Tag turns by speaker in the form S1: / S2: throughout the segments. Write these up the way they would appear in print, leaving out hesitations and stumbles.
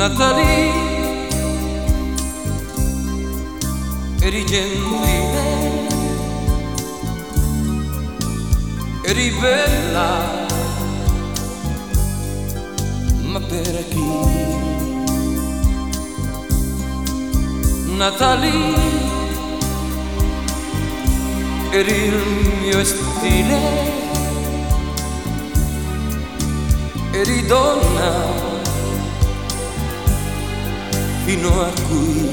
S1: Natalie, eri gentile, eri bella, ma per chi? Natalie, eri il mio stile, eri donna fino a qui.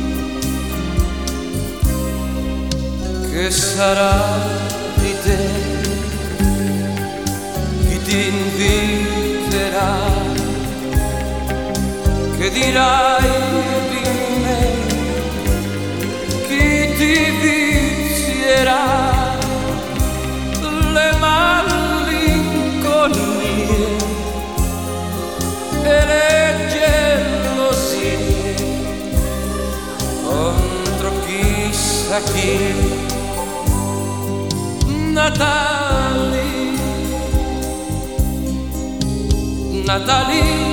S1: Che sarà di te? Chi ti inviterà? Che dirai di me? Chi ti vizierà? Le malinconie e le gelosie contro chissà chi. Natalie, Natalie,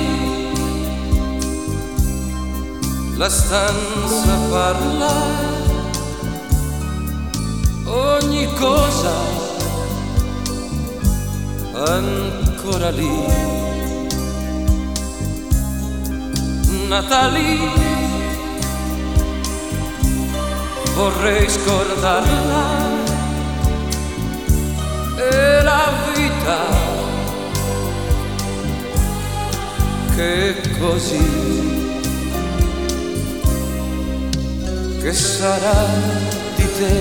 S1: la stanza parla, ogni cosa ancora lì. Natalie, vorrei scordarla e la vita che è così, che sarà di te?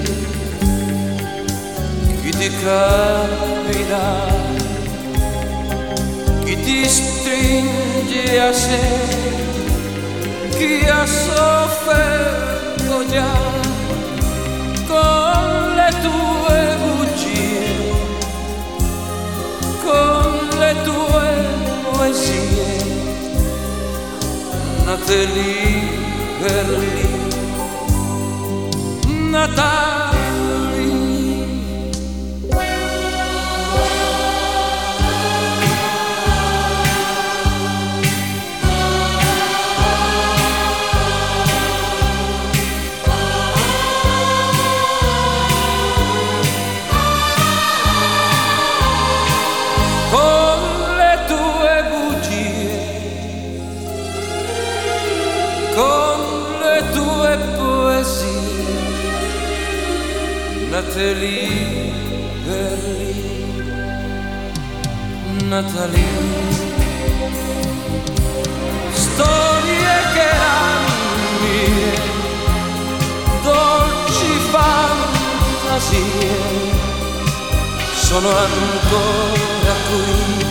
S1: Chi ti capirà? Chi ti stringe a sé? Chi ha sofferto già con le tue bugie, con le tue poesie, nate lì per lì. Natalie, con le tue bugie, con le tue poesie, nate lì per lì. Natalie, storie che erano mie, dolci fantasie, sono ancora qui.